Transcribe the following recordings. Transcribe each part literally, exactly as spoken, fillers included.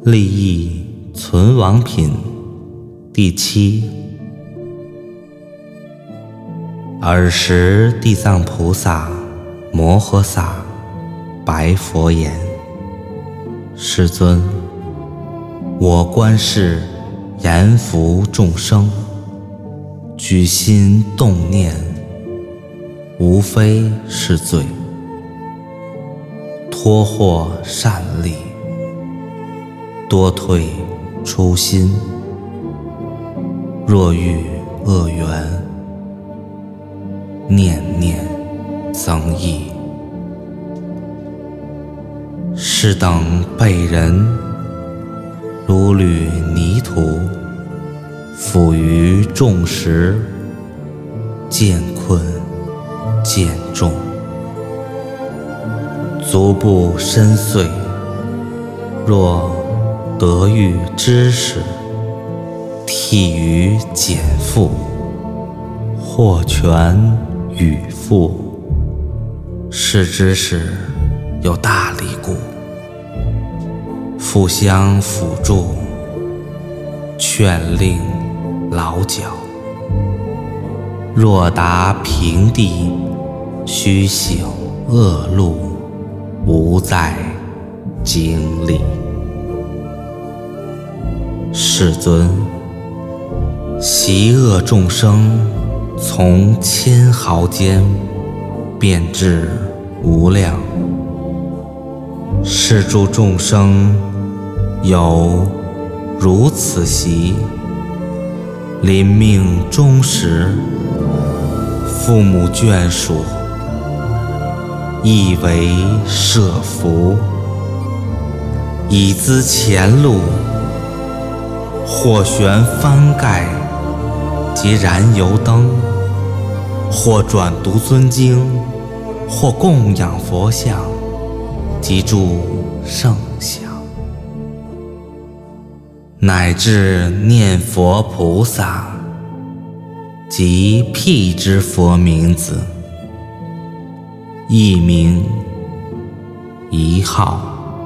立意存亡品第七。尔时地藏菩萨摩诃萨白佛言：世尊，我观世阎浮众生，举心动念，无非是罪，脱获善利，多退初心。若遇恶缘，念念增益。是等被人如履泥土，腐于众时，渐困渐重，足不深邃。若得遇知识，替于减负，获全与富。是知识有大力故，互相辅助，劝令劳脚。若达平地，须行恶路，无在经历。世尊，习恶众生从千毫间变至无量，是诸众生有如此习，临命终时，父母眷属亦为设福，以资前路，或悬幡盖及燃油灯，或转读尊经，或供养佛像及诸圣像，乃至念佛菩萨及辟支佛名字，一名一号，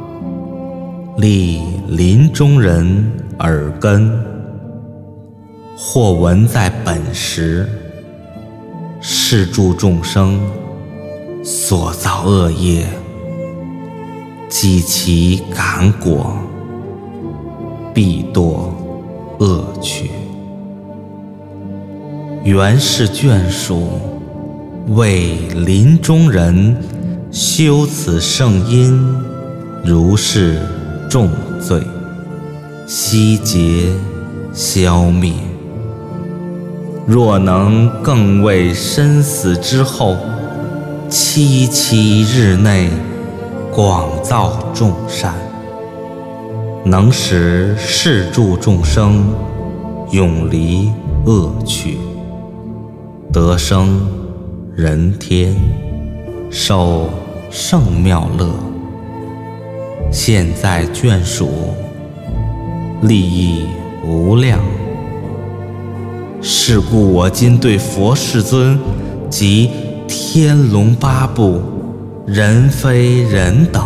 立临终人耳根，或闻在本时。是诸众生所造恶业，及其感果，必堕恶趣。原是眷属为临终人修此圣因，如是重罪，悉皆消灭。若能更为生死之后，七七日内广造众善，能使是诸众生永离恶趣，得生人天，受圣妙乐。现在眷属利益无量，是故我今对佛世尊及天龙八部、人非人等，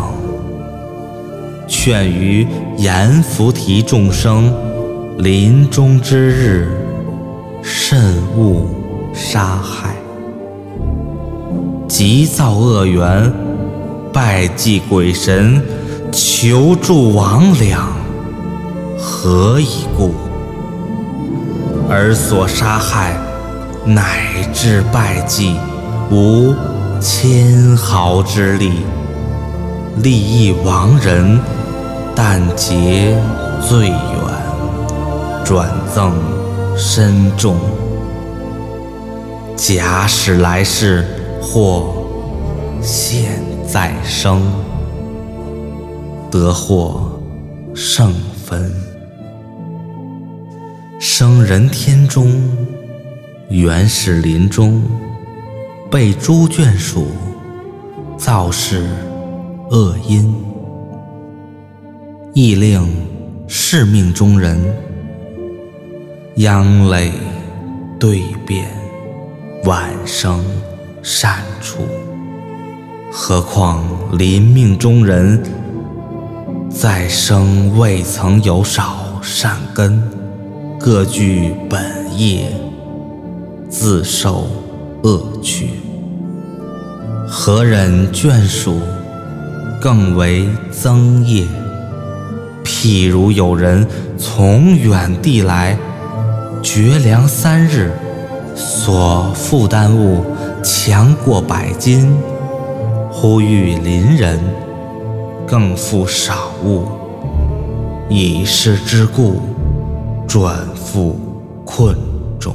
劝于阎浮提众生临终之日，慎勿杀害，急造恶缘，拜祭鬼神，求助魍魉，何以故？而所杀害乃至拜祭，无千毫之力，利益亡人，但结罪远，转赠深重。假使来世或现在生，得获圣分。生人天中，原是临终，被诸眷属造是恶因，亦令是命中人央累对变，晚生善处。何况临命中人在生未曾有少善根，各具本业，自受恶趣。何忍眷属，更为增业。譬如有人从远地来，绝粮三日，所负担物强过百斤，忽遇邻人，更负少物，以是之故，转复困重。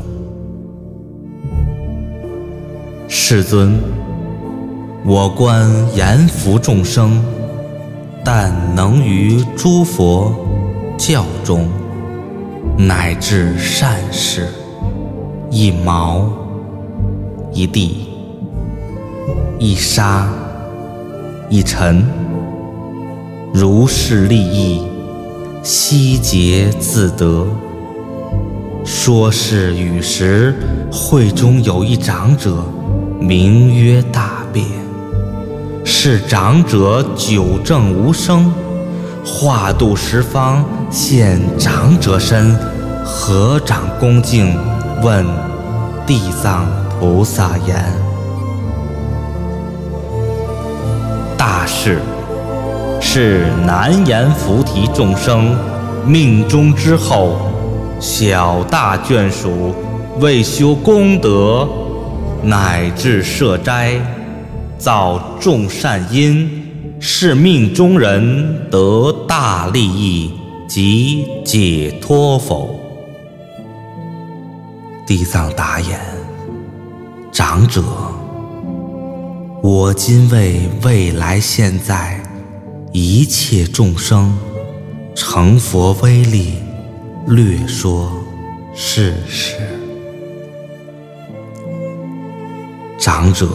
世尊，我观阎浮众生，但能于诸佛教中，乃至善事，一毛一地，一沙一尘，如是利益，悉皆自得。说是语时，会中有一长者，名曰大辩。是长者久正无生，化度十方，现长者身，合掌恭敬，问地藏菩萨言：大士，是难言菩提众生命中之后，小大眷属，为修功德，乃至设斋，造众善因，是命中人得大利益及解脱否？地藏答言：长者，我今为未来现在一切众生成佛威力，略说是实。长者，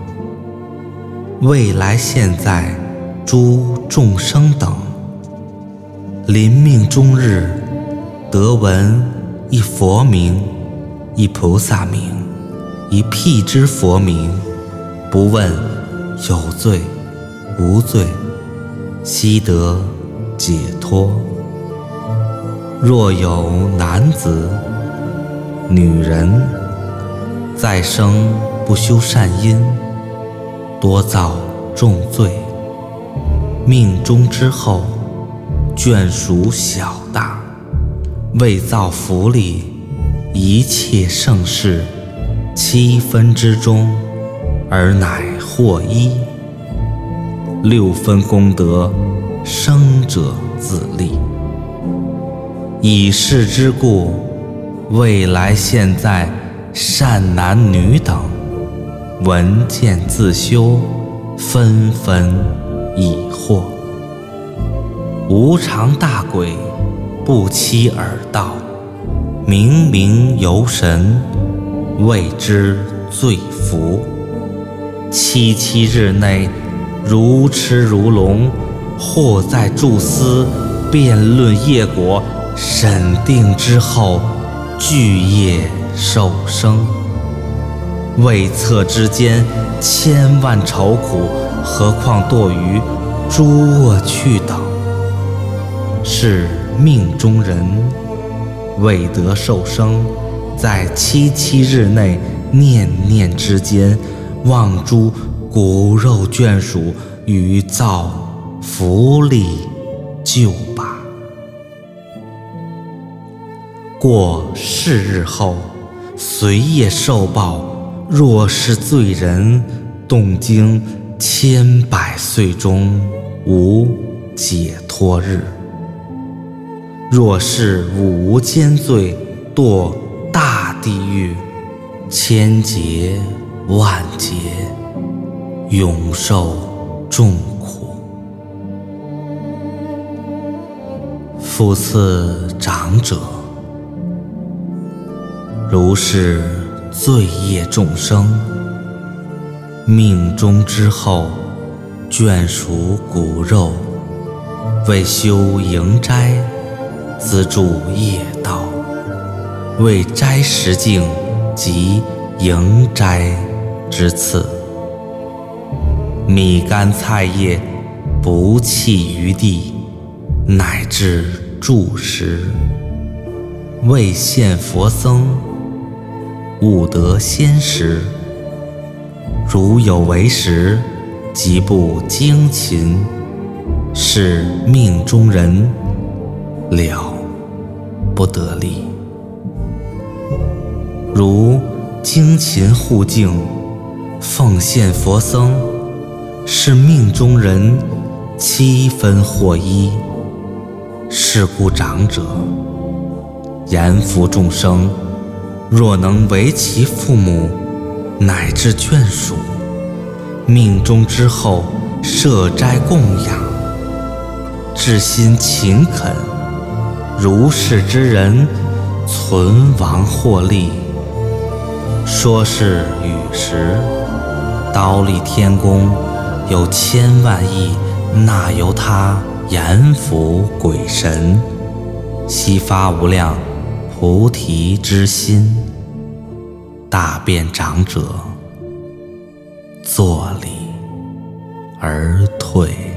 未来现在诸众生等，临命终日，得闻一佛名，一菩萨名，一辟支佛名，不问有罪无罪，悉得解脱。若有男子女人，再生不修善因，多造重罪，命终之后，眷属小大，为造福利，一切盛事，七分之中，而乃获一。六分功德，生者自立。以是之故，未来现在善男女等，闻见自修，纷纷已获。无常大鬼，不期耳道，冥冥游神，谓之罪福。七七日内，如痴如聋，或在住思，辩论业果，审定之后，具业受生。未测之间，千万愁苦，何况堕于诸恶趣等。是命中人未得受生，在七七日内，念念之间，望诸骨肉眷属，于造福利救拔。过是日后，随业受报。若是罪人，动经千百岁中无解脱日。若是无间罪，堕大地狱，千劫万劫，永受重苦。复次长者，如是罪业众生，命终之后，眷属骨肉，为修营斋，资助业道，为斋食境及营斋之次，米干菜叶不弃于地， 乃至住时，未现佛僧，悟得仙时。如有为时，即不精勤，是命中人，了不得力。如精勤护净，奉献佛僧，是命中人，七分获一。是故长者严福众生，若能为其父母乃至眷属，命终之后设斋供养，至心勤恳，如是之人，存亡获利。说是与时，忉利天宫有千万亿那由他阎浮鬼神，悉发无量菩提之心，大便长者坐立而退。